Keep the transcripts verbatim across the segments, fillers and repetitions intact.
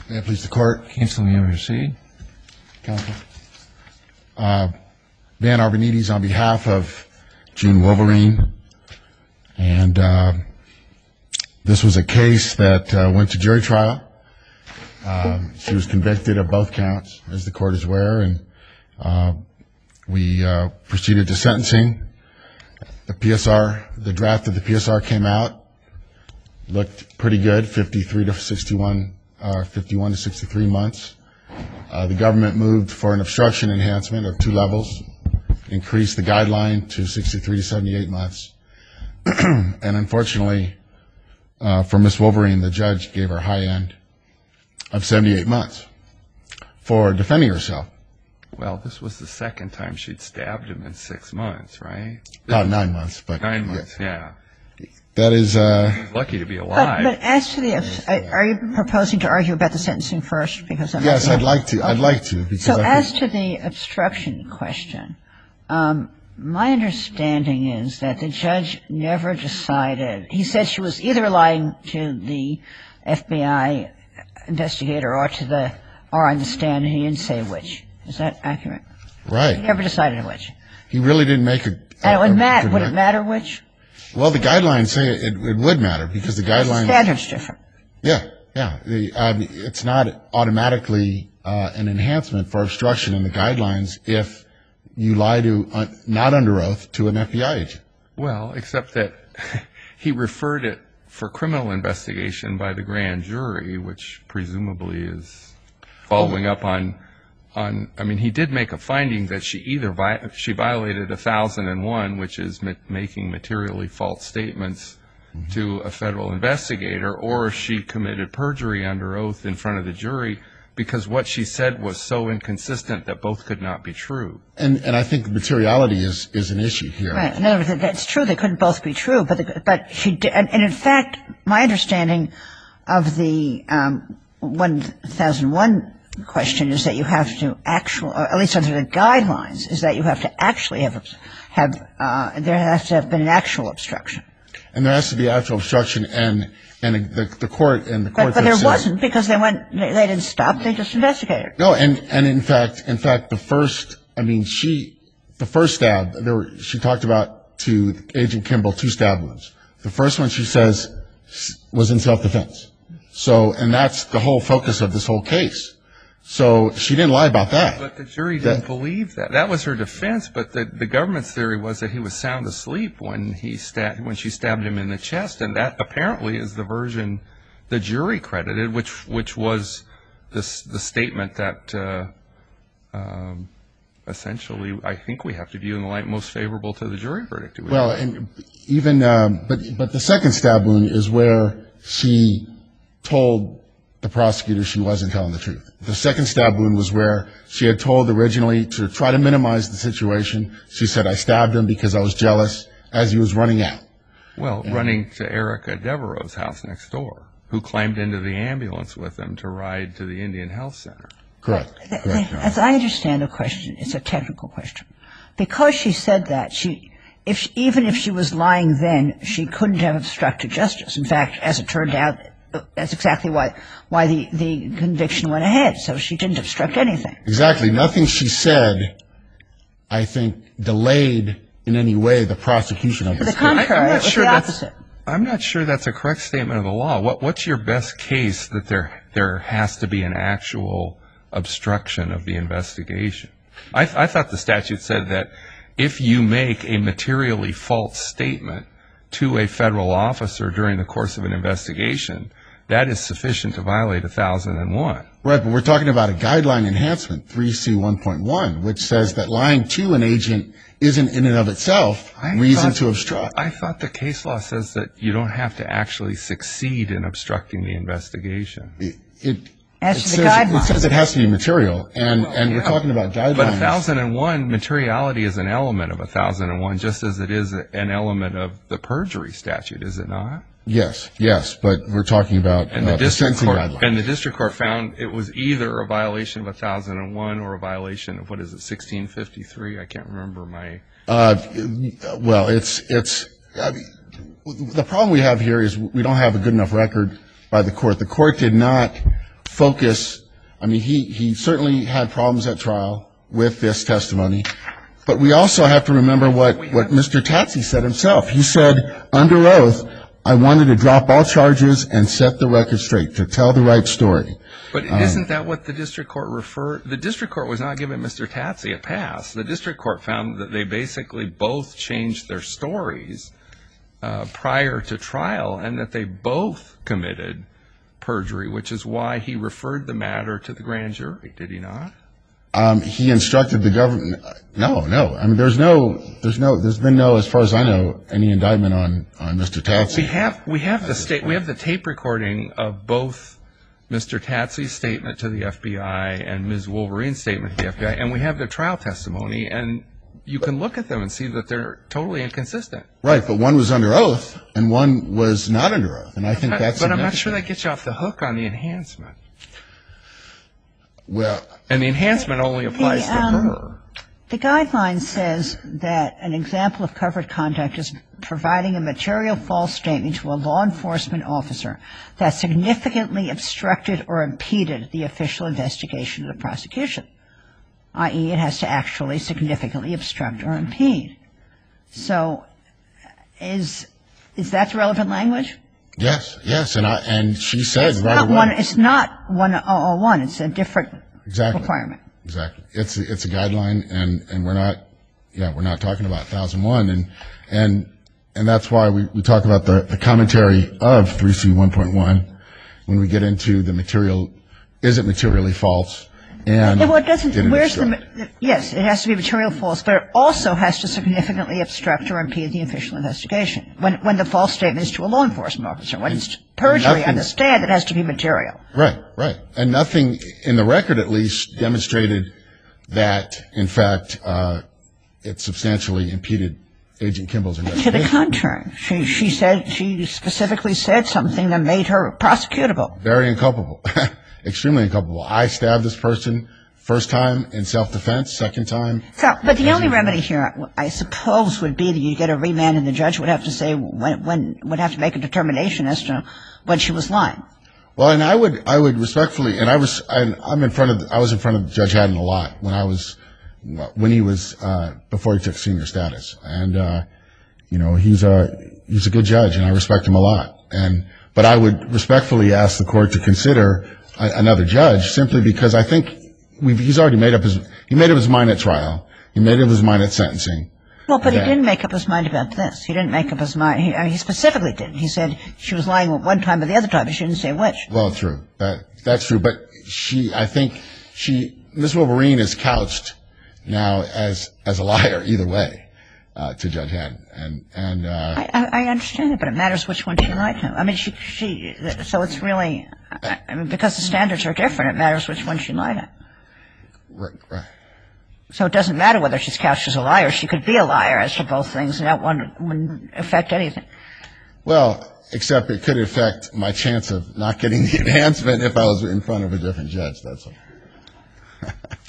May it please the court. Counsel, you may proceed. Counsel. Uh, Van Arvanites on behalf of June Wolverine. And uh, this was a case that uh, went to jury trial. Um, she was convicted of both counts, as the court is aware, and uh, we uh, proceeded to sentencing. The P S R, the draft of the P S R came out, looked pretty good, fifty-three to sixty-one, uh, fifty-one to sixty-three months. Uh, the government moved for an obstruction enhancement of two levels, increased the guideline to sixty-three to seventy-eight months. And unfortunately, uh, for Miss Wolverine, the judge gave her high end of seventy-eight months for defending herself. Well, this was the second time she'd stabbed him in six months, right? About nine months, but nine months, yeah. yeah. That is uh, He's lucky to be alive. But, but as to the, uh, are you proposing to argue about the sentencing first? Because that yes, might I'd be like to. okay. I'd like to. Because so, I as think to the obstruction question, um, my understanding is that the judge never decided. He said she was either lying to the F B I investigator or to the, or on the stand, and he didn't say which. Is that accurate? Right. He never decided which. He really didn't make a. a And it would a matter. good Would it right. matter which? Well, the guidelines say it, it would matter because the guidelines. The standard's different. Yeah, yeah. The, um, it's not automatically uh, an enhancement for obstruction in the guidelines if you lie to uh, not under oath to an F B I agent. Well, except that he referred it for criminal investigation by the grand jury, which presumably is following up on. On, I mean, he did make a finding that she either vi- she violated one thousand one, which is ma- making materially false statements mm-hmm. to a federal investigator, or she committed perjury under oath in front of the jury because what she said was so inconsistent that both could not be true. And and I think materiality is, is an issue here. Right. In other words, that's true. They couldn't both be true, but the, but she did. And, and in fact, my understanding of the um, one thousand one question is that you have to actually, or at least under the guidelines, is that you have to actually have have uh, there has to have been an actual obstruction. And there has to be actual obstruction, and and the the court and the court. But, but there said, wasn't because they went. They, they didn't stop. They just investigated. No, and and in fact, in fact, the first. I mean, she the first stab. There were, she talked about to Agent Kimball two stab wounds. The first one she says was in self-defense. So, and that's the whole focus of this whole case. So she didn't lie about that. But the jury didn't that, believe that. That was her defense. But the, the government's theory was that he was sound asleep when he sta- when she stabbed him in the chest, and that apparently is the version the jury credited, which which was this the statement that uh, um, essentially I think we have to view in the light most favorable to the jury verdict. Well, and even um, but but the second stab wound is where she told the prosecutor she wasn't telling the truth. The second stab wound was where she had told originally to try to minimize the situation. She said, I stabbed him because I was jealous as he was running out. Well, and running to Erica Devereaux's house next door, who climbed into the ambulance with him to ride to the Indian Health Center. Correct. Correct. As I understand the question, it's a technical question. Because she said that, she, if even if she was lying then, she couldn't have obstructed justice. In fact, as it turned out, that's exactly why why the, the conviction went ahead. So she didn't obstruct anything. Exactly. Nothing she said, I think, delayed in any way the prosecution of To this the case. contrary, I'm it not was sure the that's, opposite. I'm not sure that's a correct statement of the law. What, what's your best case that there there has to be an actual obstruction of the investigation? I, I thought the statute said that if you make a materially false statement to a federal officer during the course of an investigation, that is sufficient to violate one thousand one. Right, but we're talking about a guideline enhancement, three C one point one, which says that lying to an agent isn't in and of itself I reason thought, to obstruct. I thought the case law says that you don't have to actually succeed in obstructing the investigation. It, it, As it to the says, guidelines. It says it has to be material, and, Well, and yeah, we're talking about guidelines. But one thousand one, materiality is an element of one thousand one, just as it is an element of the perjury statute, is it not? Yes, yes, but we're talking about And the uh, district sentencing court guidelines. and the district court found it was either a violation of one thousand one or a violation of, what is it, sixteen fifty-three? I can't remember my. Uh, well, it's it's I mean, the problem we have here is we don't have a good enough record by the court. The court did not focus. I mean, he, he certainly had problems at trial with this testimony, but we also have to remember what, what Mister Tatsi said himself. He said, under oath, I wanted to drop all charges and set the record straight, to tell the right story. But isn't that what the district court referred? The district court was not giving Mister Tatsi a pass. The district court found that they basically both changed their stories uh, prior to trial, and that they both committed perjury, which is why he referred the matter to the grand jury. Did he not? Um, he instructed the government. No, no. I mean, there's no, there's no, there's been no, as far as I know, any indictment on on Mister Tatsi. We have we have the state we have the tape recording of both Mister Tatsi's statement to the F B I and Miz Wolverine's statement to the F B I, and we have the trial testimony, and you can look at them and see that they're totally inconsistent. Right, but one was under oath and one was not under oath, and I think that's. But I'm not sure that gets you off the hook on the enhancement. Well, and the enhancement only applies the, to um, her. The guideline says that an example of covered conduct is providing a material false statement to a law enforcement officer that significantly obstructed or impeded the official investigation of the prosecution, that is it has to actually significantly obstruct or impede. So is is that the relevant language? Yes, yes, and I and she said It's right not away. one. It's not one oh oh one. It's a different Exactly. requirement. Exactly. It's a, it's a guideline, and, and we're not, yeah, we're not talking about one thousand one, and and and that's why we, we talk about the, the commentary of three C one point one when we get into the material. Is it materially false? And well, it doesn't. did it Where's obstruct? the? Yes, it has to be material false, but it also has to significantly obstruct or impede the official investigation. When when the false statement is to a law enforcement officer, when it's perjury on the stand, it has to be material. Right, right, and nothing in the record, at least, demonstrated that, in fact, uh, it substantially impeded Agent Kimball's To investigation. the contrary, she she said she specifically said something that made her prosecutable. Very inculpable. Extremely inculpable. I stabbed this person first time in self-defense, second time. So, but the only remedy here, I suppose, would be that you get a remand, and the judge would have to say when, when would have to make a determination as to when she was lying. Well, and I would, I would respectfully, and I was, I, I'm in front of, I was in front of Judge Haddon a lot when I was, when he was, uh, before he took senior status, and uh, you know, he's a, he's a good judge, and I respect him a lot, and but I would respectfully ask the court to consider a, another judge, simply because I think we've, he's already made up his, he made up his mind at trial, he made up his mind at sentencing. Well, but that, he didn't make up his mind about this. He didn't make up his mind. He, I mean, he specifically didn't. He said she was lying one time, but the other time she didn't say which. Well, true. That that's true. But she, I think she, Miz Wolverine is couched now as as a liar either way uh, to Judge Haddon, and and uh, I, I, I understand it, but it matters which one she lied to. I mean, she she. So it's really, I, I mean, because the standards are different, it matters which one she lied to. right, right. So it doesn't matter whether she's couched as a liar. She could be a liar as to both things, and that one wouldn't affect anything. Well, except it could affect my chance of not getting the enhancement if I was in front of a different judge. That's all.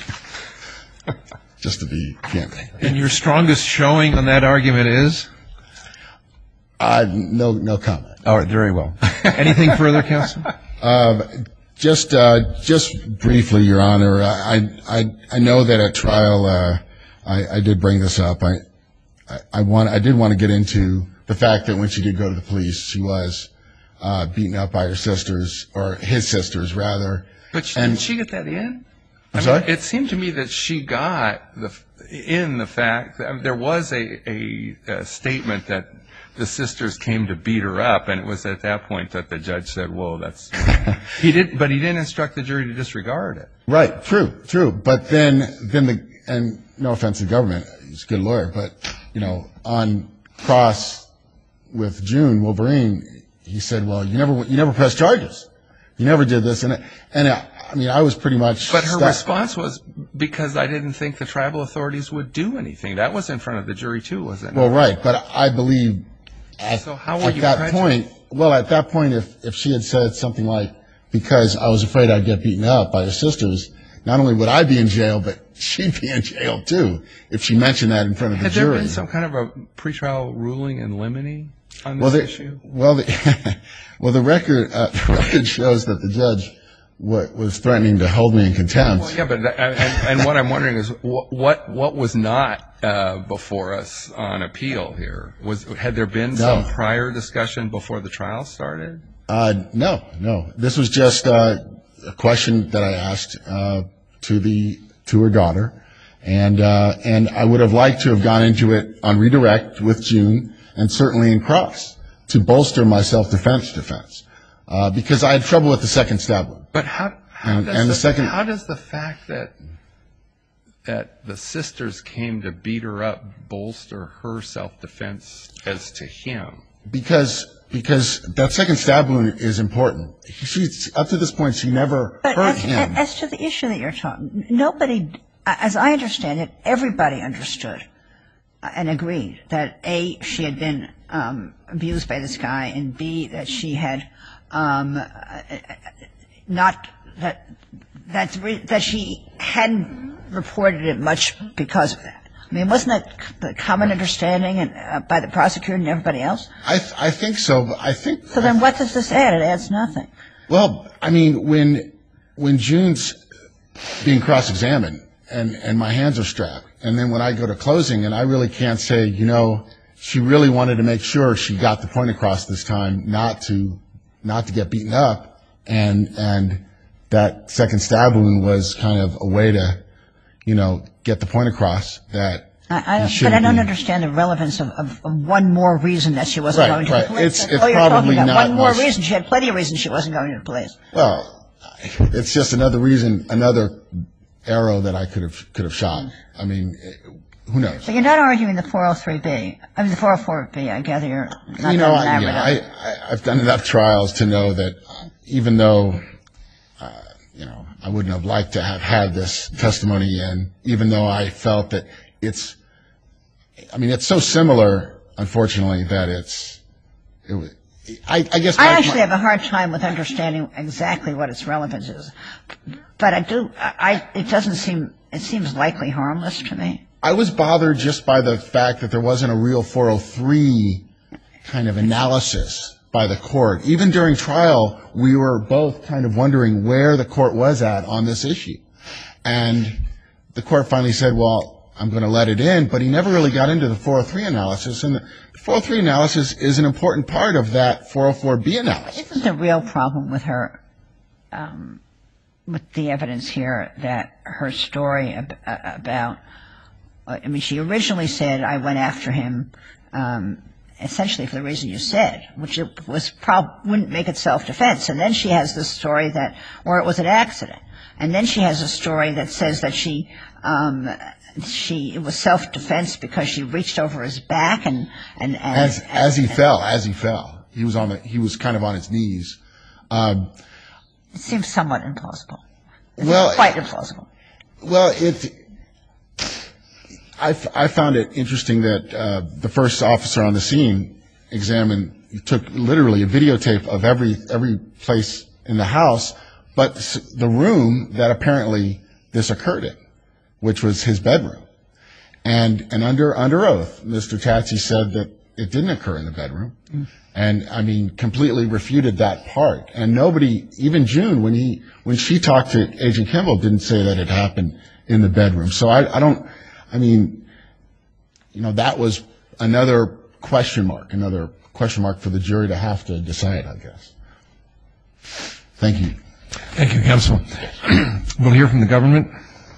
Just to be candid. And your strongest showing on that argument is? Uh, no, no comment. All right, very well. Anything further, counsel? Uh, just, uh, just briefly, Your Honor, I, I, I know that at trial, uh, I, I did bring this up. I, I, I want, I did want to get into the fact that when she did go to the police, she was, uh, beaten up by her sisters, or his sisters, rather. But she, And- did she get that in? I'm I sorry? mean, it seemed to me that she got the in the fact that I mean, there was a, a, a statement that the sisters came to beat her up, and it was at that point that the judge said, "Whoa, that's." he did, but he didn't instruct the jury to disregard it. Right, true, true. But then, then the, and no offense to the government, he's a good lawyer, but, you know, on cross with June Wolverine, he said, well, you never, you never pressed charges. You never did this. And, and I, I mean, I was pretty much. But her stuck. response was, because I didn't think the tribal authorities would do anything. That was in front of the jury, too, wasn't it? Well, right, but I believe at, So how were at you that prejudiced? point, well, at that point, if, if she had said something like, because I was afraid I'd get beaten up by her sisters, not only would I be in jail, but she'd be in jail, too, if she mentioned that in front of the Had jury. there been some kind of a pretrial ruling in limine on this Well, the, issue? well, the, well, the record, uh, the record shows that the judge what was threatening to hold me in contempt. Well, yeah, but that, and, and what I'm wondering is what what, what was not uh, before us on appeal here? Was had there been No. some prior discussion before the trial started? Uh, no, no. This was just uh, a question that I asked uh, to the to her daughter, and uh, and I would have liked to have gone into it on redirect with June, and certainly in cross to bolster my self-defense defense, uh, because I had trouble with the second stab wound. But how how, And- does, and the, the second- how does the fact that that the sisters came to beat her up bolster her self-defense as to him? Because because that second stab wound is important. She's up to this point she never But hurt as, him. as to the issue that you're talking, nobody, as I understand it, everybody understood and agreed that A, she had been um, abused by this guy, and B, that she had um, not that that that she hadn't reported it much because of that. I mean, wasn't that the common understanding and, uh, by the prosecutor and everybody else? I th- I think so. But I think So then, what does this add? It adds nothing. Well, I mean, when when June's being cross-examined and, and my hands are strapped, and then when I go to closing and I really can't say, you know, she really wanted to make sure she got the point across this time, not to not to get beaten up, and and that second stab wound was kind of a way to, you know, get the point across that. I, I he don't, but shouldn't I don't be- underend the relevance of, of, of one more reason that she wasn't Right, going to right. the police. It's- That's it's all you're talking probably about. not One more much- reason. She had plenty of reasons she wasn't going to the police. Well, it's just another reason, another arrow that I could have could have shot. I mean, who knows? But you're not arguing the four oh three B. I mean, the four oh four B. I gather you're not you know, that I, you know enamored of. I, I, I've done enough trials to know that even though, uh, you know, I wouldn't have liked to have had this testimony in, even though I felt that it's, I mean, it's so similar, unfortunately, that it's, it was, I, I guess. I my- actually my- have a hard time with understanding exactly what its relevance is, but I do. I, I it doesn't seem. It seems likely harmless to me. I was bothered just by the fact that there wasn't a real four oh three kind of analysis by the court. Even during trial, we were both kind of wondering where the court was at on this issue. And the court finally said, well, I'm going to let it in, but he never really got into the four oh three analysis. And the four oh three analysis is an important part of that four oh four B analysis. Isn't the real problem with her, um, with the evidence here, that her story ab- about, I mean, she originally said, I went after him, um, essentially for the reason you said, which it was prob- wouldn't make it self-defense. And then she has this story that, or it was an accident. And then she has a story that says that she, um, she, it was self-defense because she reached over his back and, and, and As, as he fell, as he fell, he was on the, he was kind of on his knees. Um, it seems somewhat implausible. It's Well, quite implausible. Well, it. I, f- I found it interesting that uh, the first officer on the scene examined, took literally a videotape of every every place in the house, but s- the room that apparently this occurred in, which was his bedroom, and and under under oath, Mister Tatsy said that it didn't occur in the bedroom, mm. and I mean completely refuted that part. And nobody, even June, when he when she talked to Agent Kimball, didn't say that it happened in the bedroom. So I, I don't. I mean, you know, that was another question mark, another question mark for the jury to have to decide, I guess. Thank you. Thank you, counsel. We'll hear from the government.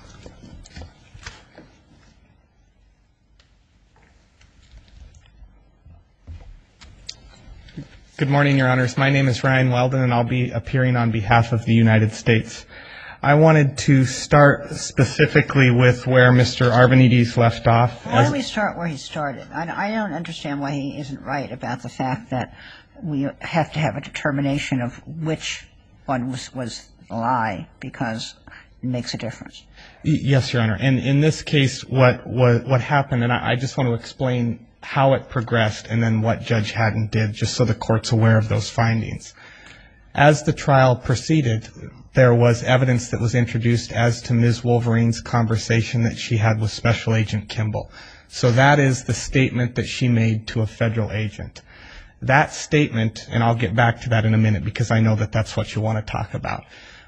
Good morning, Your Honors. My name is Ryan Weldon, and I'll be appearing on behalf of the United States. I wanted to start specifically with where Mister Arvanites left off. Why don't we start where he started? I, I don't understand why he isn't right about the fact that we have to have a determination of which one was, was the lie, because it makes a difference. Yes, Your Honor. And in this case, what what, what happened, and I, I just want to explain how it progressed and then what Judge Haddon did, just so the court's aware of those findings. As the trial proceeded, there was evidence that was introduced as to Miz Wolverine's conversation that she had with Special Agent Kimball. So that is the statement that she made to a federal agent. That statement, and I'll get back to that in a minute because I know that that's what you want to talk about,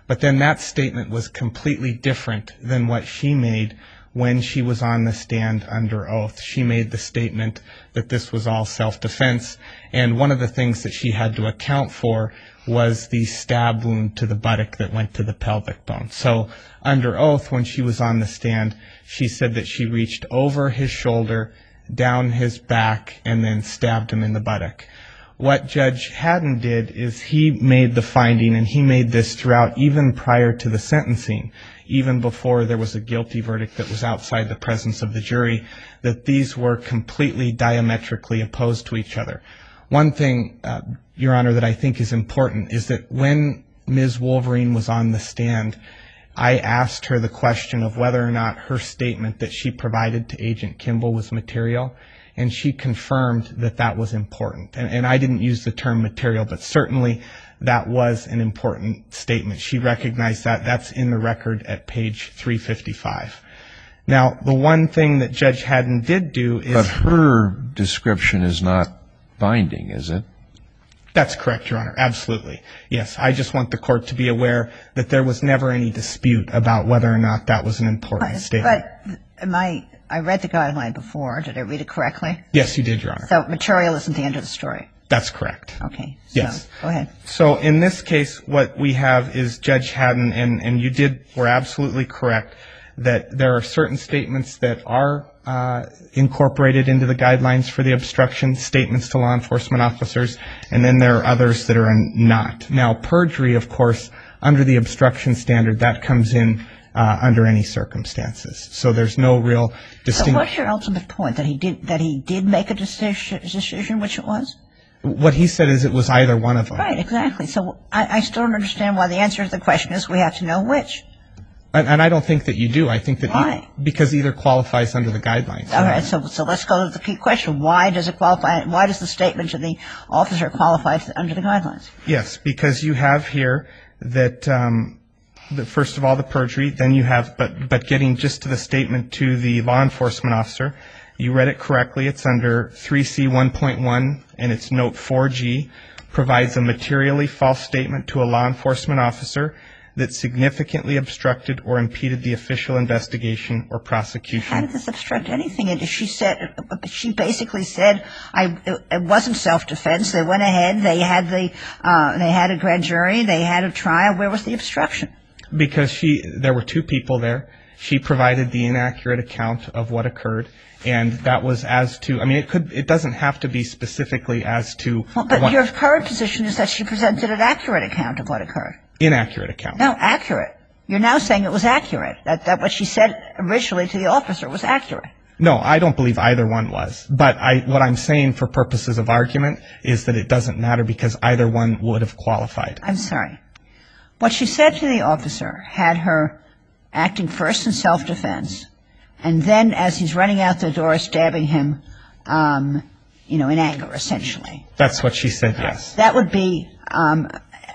But then that statement was completely different than what she made when she was on the stand under oath. She made the statement that this was all self-defense, and one of the things that she had to account for was the stab wound to the buttock that went to the pelvic bone. So under oath, when she was on the stand, she said that she reached over his shoulder, down his back, and then stabbed him in the buttock. What Judge Haddon did is he made the finding, and he made this throughout even prior to the sentencing, even before there was a guilty verdict that was outside the presence of the jury, that these were completely diametrically opposed to each other. One thing, uh, Your Honor, that I think is important is that when Miz Wolverine was on the stand, I asked her the question of whether or not her statement that she provided to Agent Kimball was material, and she confirmed that that was important. And, and I didn't use the term material, but certainly that was an important statement. She recognized that. That's in the record at page three fifty-five. Now, the one thing that Judge Haddon did do is... But her description is not binding, is it? That's correct, Your Honor. Absolutely. Yes, I just want the court to be aware that there was never any dispute about whether or not that was an important But, statement. but am I, I read the guideline before. Did I read it correctly? Yes, you did, Your Honor. So material isn't the end of the story. That's correct. Okay. So, Yes. go ahead. So in this case, what we have is Judge Haddon, and, and you did, were absolutely correct, that there are certain statements that are uh, incorporated into the guidelines for the obstruction, statements to law enforcement officers, and then there are others that are not. Now, perjury, of course, under the obstruction standard, that comes in uh, under any circumstances. So there's no real So distinction. what's your ultimate point? That he did, that he did make a decision, decision which it was? What he said is it was either one of them. Right, exactly. So I, I still don't understand why the answer to the question is we have to know which. And, and I don't think that you do. I think that Why? E- because either qualifies under the guidelines. All right, so so let's go to the key question. Why does it qualify? Why does the statement to the officer qualify to, under the guidelines? Yes, because you have here that, um, the, first of all, the perjury, then you have, but, but getting just to the statement to the law enforcement officer, you read it correctly. It's under three C one point one, and it's note four G, provides a materially false statement to a law enforcement officer that significantly obstructed or impeded the official investigation or prosecution. How did this obstruct anything? And she said, she basically said, I, it wasn't self-defense. They went ahead. They had the, uh, they had a grand jury. They had a trial. Where was the obstruction? Because she, there were two people there. She provided the inaccurate account of what occurred, and that was as to, I mean, it could, it doesn't have to be specifically as to. Well, but what, your current position is that she presented an accurate account of what occurred. inaccurate account. No, accurate. You're now saying it was accurate. That, that what she said originally to the officer was accurate. No, I don't believe either one was. But I, what I'm saying for purposes of argument is that it doesn't matter because either one would have qualified. I'm sorry. What she said to the officer had her acting first in self-defense, and then as he's running out the door, stabbing him, um, you know, in anger, essentially. That's what she said, yes. That would be, um,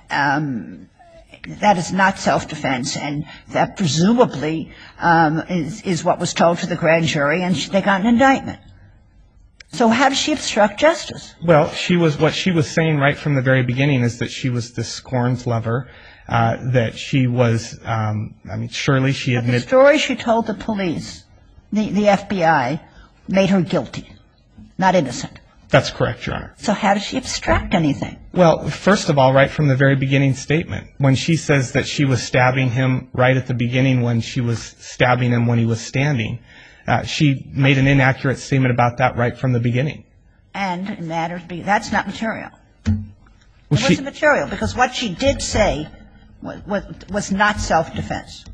um, that is not self-defense, and that presumably um, is, is what was told to the grand jury, and she, they got an indictment. So how does she obstruct justice? Well, she was, what she was saying right from the very beginning is that she was the scorned lover, uh, that she was, um, I mean, surely she But the admitted. story she told the police, the, the F B I, made her guilty, not innocent. That's correct, Your Honor. So how does she obstruct anything? Well, first of all, right from the very beginning statement, when she says that she was stabbing him right at the beginning when she was stabbing him when he was standing, uh, she made an inaccurate statement about that right from the beginning. And it matters, because that's not material. Well, It she- wasn't material, because what she did say was, was, was not self-defense,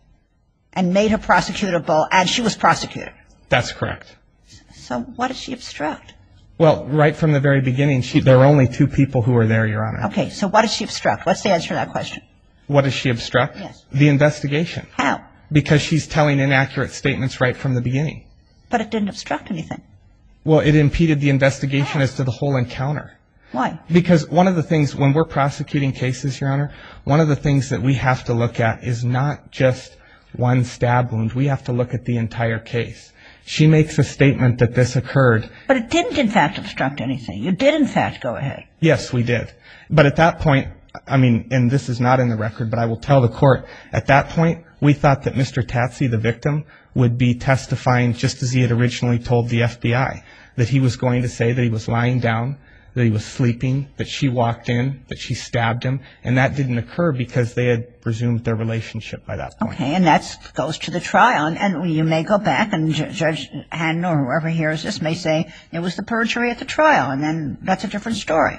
and made her prosecutable, and she was prosecuted. That's correct. So what did she obstruct? Well, right from the very beginning, she, there were only two people who were there, Your Honor. Okay, so what did she obstruct? What's the answer to that question? What does she obstruct? Yes. The investigation. How? Because she's telling inaccurate statements right from the beginning. But it didn't obstruct anything. Well, it impeded the investigation as to the whole encounter. Why? Because one of the things, when we're prosecuting cases, Your Honor, one of the things that we have to look at is not just one stab wound. We have to look at the entire case. She makes a statement that this occurred. But it didn't, in fact, obstruct anything. You did, in fact, go ahead. Yes, we did. But at that point, I mean, and this is not in the record, but I will tell the court, at that point, we thought that Mister Tatsy, the victim, would be testifying just as he had originally told the F B I, that he was going to say that he was lying down, that he was sleeping, that she walked in, that she stabbed him, and that didn't occur because they had presumed their relationship by that point. Okay, and that goes to the trial, and, and you may go back, and J- Judge Hannon or whoever hears this may say it was the perjury at the trial, and then that's a different story.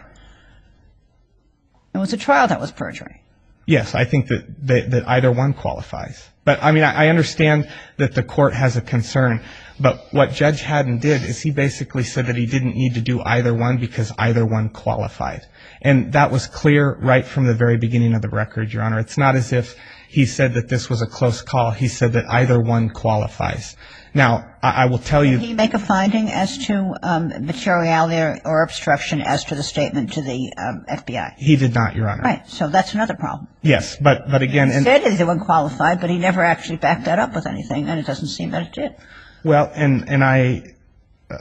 It was a trial that was perjury. Yes, I think that, that, that either one qualifies. But, I mean, I, I understand that the court has a concern, but what Judge Haddon did is he basically said that he didn't need to do either one because either one qualified. And that was clear right from the very beginning of the record, Your Honor. It's not as if he said that this was a close call. He said that either one qualifies. Now, I, I will tell you... Did he make a finding as to um, materiality or obstruction as to the statement to the um, F B I? He did not, Your Honor. Right, so that's another problem. Yes, but, but again... He and, said either one qualified, but he never actually backed that up with anything, and it doesn't seem that it did. Well, and, and I... Uh,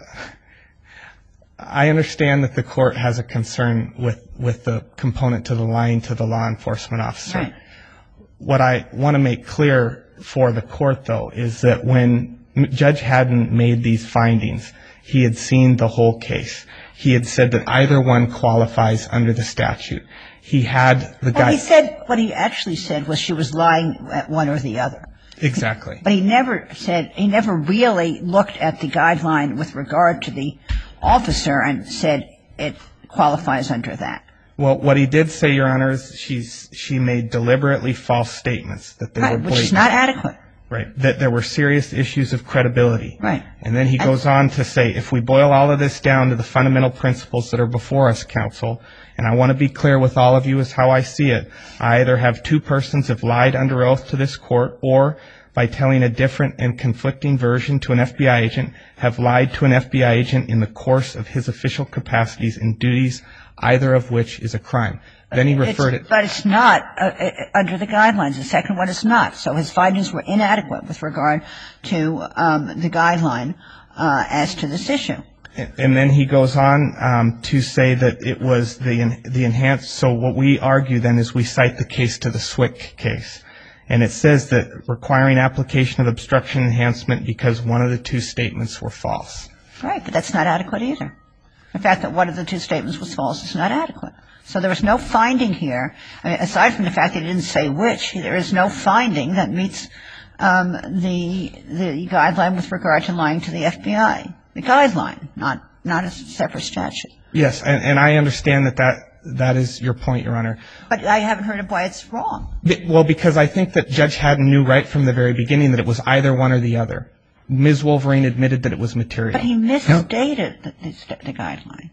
I understand that the court has a concern with, with the component to the lying to the law enforcement officer. Right. What I want to make clear for the court, though, is that when Judge Haddon made these findings, he had seen the whole case. He had said that either one qualifies under the statute. He had the guy... Well, he said, what he actually said was she was lying at one or the other. Exactly. But he never said, he never really looked at the guideline with regard to the officer and said it qualifies under that. Well, what he did say, Your Honor, is she's, she made deliberately false statements that they Right, were blatant. which is not adequate. Right, that there were serious issues of credibility. Right. And then he goes on to say, if we boil all of this down to the fundamental principles that are before us, counsel, and I want to be clear with all of you as how I see it, I either have two persons have lied under oath to this court, or by telling a different and conflicting version to an F B I agent, have lied to an F B I agent in the course of his official capacities and duties, either of which is a crime. Then he referred it's, it... But it's not uh, uh, under the guidelines. The second one is not. So his findings were inadequate with regard to um, the guideline uh, as to this issue. And then he goes on um, to say that it was the the enhanced... So what we argue then is we cite the case to the Swick case. And it says that requiring application of obstruction enhancement because one of the two statements were false. Right, but that's not adequate either. The fact that one of the two statements was false is not adequate. So there was no finding here. I mean, aside from the fact that he didn't say which, there is no finding that meets um, the the guideline with regard to lying to the F B I. The guideline, not not a separate statute. Yes, and, and I understand that, that that is your point, Your Honor. But I haven't heard of why it's wrong. Well, because I think that Judge Haddon knew right from the very beginning that it was either one or the other. Miz Wolverine admitted that it was material. But he misstated the, the, the guideline.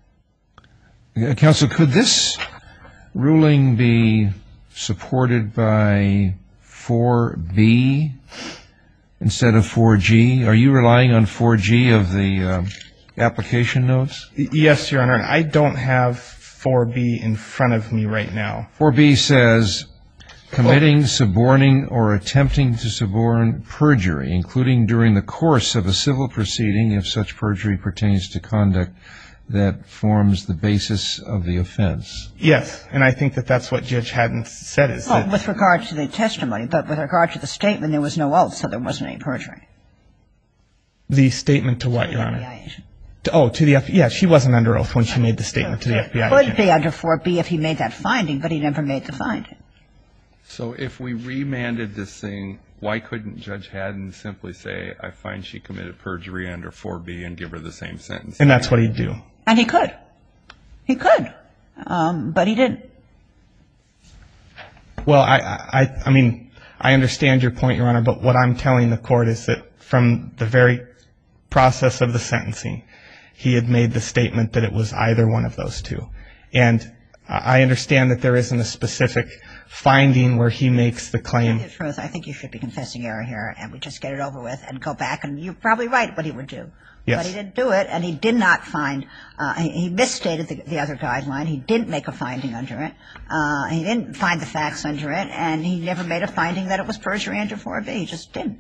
Uh, Counsel, could this ruling be supported by four B instead of four G? Are you relying on four G of the uh, application notes? Yes, Your Honor. I don't have four B in front of me right now. four B says committing, suborning, or attempting to suborn perjury, including during the course of a civil proceeding if such perjury pertains to conduct that forms the basis of the offense. Yes, and I think that that's what Judge Haddon said is Well, that... with regard to the testimony, but with regard to the statement, there was no oath, so there wasn't any perjury. The statement to what, Your The F B Honor? I agent. To, oh, to the F B I. Yeah, she wasn't under oath when she made the statement to the F B I It could agent. be under four B if he made that finding, but he never made the finding. So if we remanded this thing, why couldn't Judge Haddon simply say, I find she committed perjury under four B and give her the same sentence? And that's what he'd do. And he could. He could. Um, but he didn't. Well, I, I, I mean, I understand your point, Your Honor, but what I'm telling the court is that from the very process of the sentencing, he had made the statement that it was either one of those two. And I understand that there isn't a specific finding where he makes the claim. The truth, I think you should be confessing error here, and we just get it over with and go back, and you're probably right what he would do. Yes. But he didn't do it, and he did not find, uh, he, he misstated the, the other guideline. He didn't make a finding under it. Uh, he didn't find the facts under it, and he never made a finding that it was perjury under four B. He just didn't.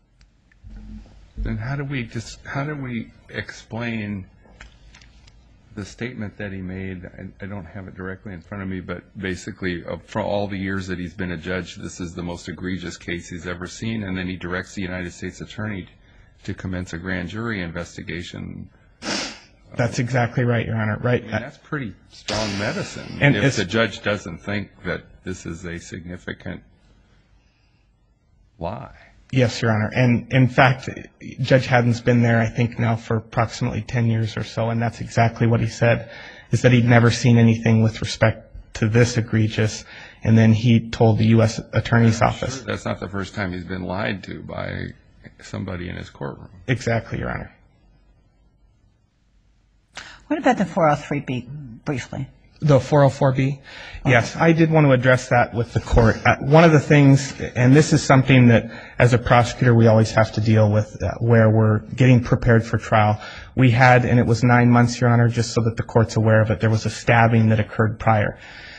Then how do we just, how do we explain the statement that he made, I, I don't have it directly in front of me, but basically uh, for all the years that he's been a judge, this is the most egregious case he's ever seen, and then he directs the United States Attorney to commence a grand jury investigation. That's exactly right, Your Honor. Right. I mean, that's pretty strong medicine. And if it's- the judge doesn't think that this is a significant lie. Yes, Your Honor. And in fact, Judge Haddon's been there, I think, now for approximately ten years or so, and that's exactly what he said, is that he'd never seen anything with respect to this egregious, and then he told the U S Attorney's Office. Sure, that's not the first time he's been lied to by somebody in his courtroom. Exactly, Your Honor. What about the four oh three B briefly? The four oh four B? Yes, I did want to address that with the court. Uh, one of the things, and this is something that as a prosecutor we always have to deal with uh, where we're getting prepared for trial. We had, and it was nine months, Your Honor, just so that the court's aware of it, there was a stabbing that occurred prior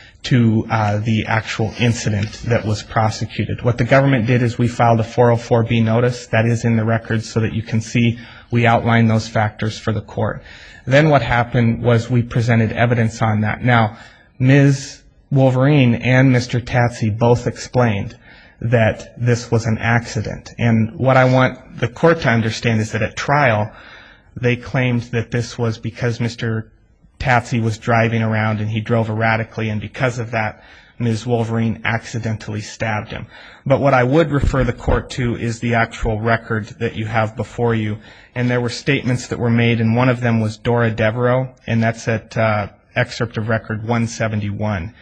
to uh, the actual incident that was prosecuted. What the government did is we filed a four oh four B notice. That is in the records so that you can see we outline those factors for the court. Then what happened was we presented evidence on that. Now, Miz Wolverine and Mister Tatsy both explained that this was an accident. And what I want the court to understand is that at trial, they claimed that this was because Mister Tatsy was driving around and he drove erratically, and because of that, Miz Wolverine accidentally stabbed him. But what I would refer the court to is the actual record that you have before you. And there were statements that were made, and one of them was Dora Devereaux, and that's at uh, excerpt of record one seventy-one.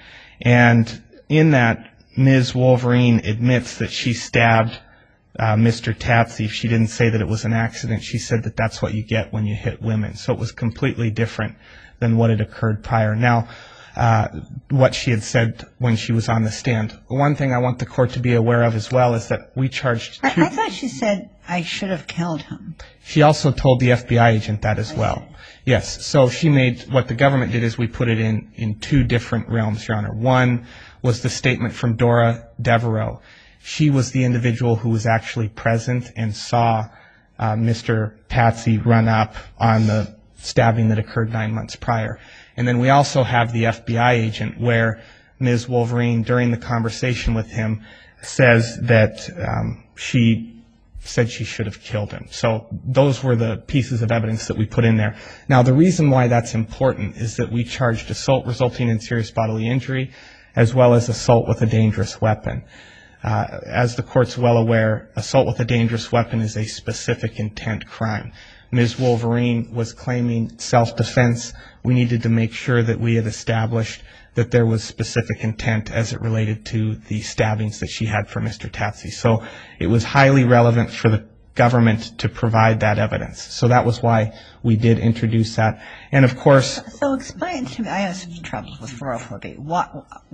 And in that, Miz Wolverine admits that she stabbed uh, Mister Tatsy. She didn't say that it was an accident. She said that that's what you get when you hit women. So it was completely different than what had occurred prior. Now, uh, what she had said when she was on the stand. One thing I want the court to be aware of as well is that we charged two... I, I thought she said, I should have killed him. She also told the F B I agent that as well. Yes, so she made, what the government did is we put it in, in two different realms, Your Honor. One was the statement from Dora Devereaux. She was the individual who was actually present and saw uh, Mister Tatsy run up on the stabbing that occurred nine months prior. And then we also have the F B I agent where Miz Wolverine, during the conversation with him, says that um, she said she should have killed him. So those were the pieces of evidence that we put in there. Now, the reason why that's important is that we charged assault resulting in serious bodily injury as well as assault with a dangerous weapon. Uh, as the court's well aware, assault with a dangerous weapon is a specific intent crime. Miz Wolverine was claiming self-defense. We needed to make sure that we had established that there was specific intent as it related to the stabbings that she had for Mister Tatsy. So it was highly relevant for the government to provide that evidence. So that was why we did introduce that. And of course... So explain to me, I have some trouble with four oh four B. Why,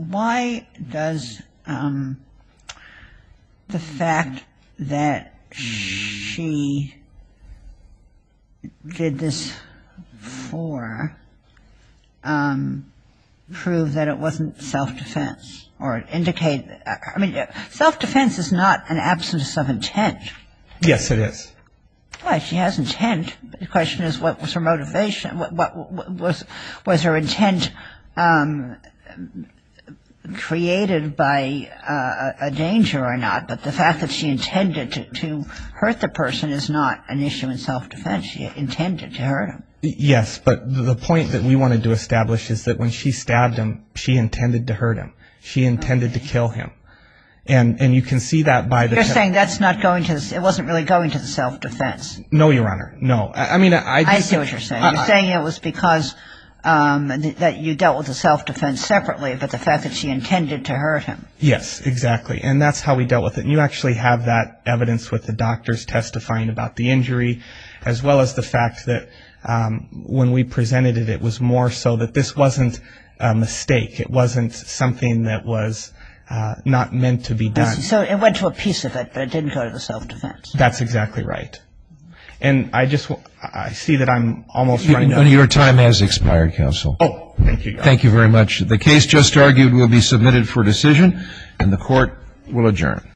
why does um, the fact that she did this for um, prove that it wasn't self-defense or indicate, I mean, self-defense is not an absence of intent. Yes, it is. Right, she has intent. The question is, what was her motivation? What, what, what was was her intent um, created by uh, a danger or not? But the fact that she intended to, to hurt the person is not an issue in self-defense. She intended to hurt him. Yes, but the point that we wanted to establish is that when she stabbed him, she intended to hurt him. She intended okay. to kill him. And and you can see that by the... You're saying that's not going to, the, it wasn't really going to the self-defense. No, Your Honor, no. I, I mean, I... I see what you're saying. You're I, saying it was because um, th- that you dealt with the self-defense separately, but the fact that she intended to hurt him. Yes, exactly. And that's how we dealt with it. And you actually have that evidence with the doctors testifying about the injury, as well as the fact that um, when we presented it, it was more so that this wasn't a mistake. It wasn't something that was... Uh, not meant to be done. So it went to a piece of it, but it didn't go to the self-defense. That's exactly right. And I just, I see that I'm almost running out. Your time has expired, counsel. Oh, thank you. Thank you very much. The case just argued will be submitted for decision, and the court will adjourn.